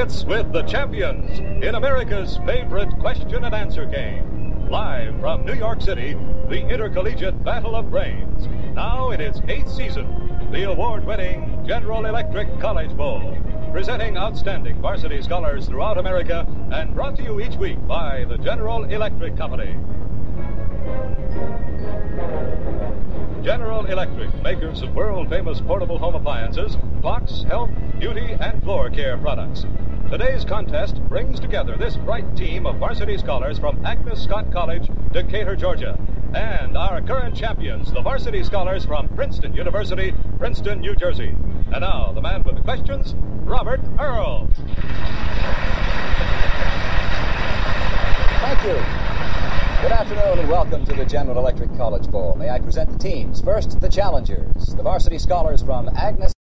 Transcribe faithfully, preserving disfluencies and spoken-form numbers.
It's with the champions in America's favorite question and answer game. Live from New York City, the Intercollegiate Battle of Brains. Now in its eighth season, the award-winning General Electric College Bowl. Presenting outstanding varsity scholars throughout America and brought to you each week by the General Electric Company. General Electric, makers of world-famous portable home appliances, clocks, health, beauty, and floor care products. Today's contest brings together this bright team of varsity scholars from Agnes Scott College, Decatur, Georgia, and our current champions, the varsity scholars from Princeton University, Princeton, New Jersey. And now, the man with the questions, Robert Earl. Thank you. Good afternoon and welcome to the General Electric College Bowl. May I present the teams. First, the challengers, the varsity scholars from Agnes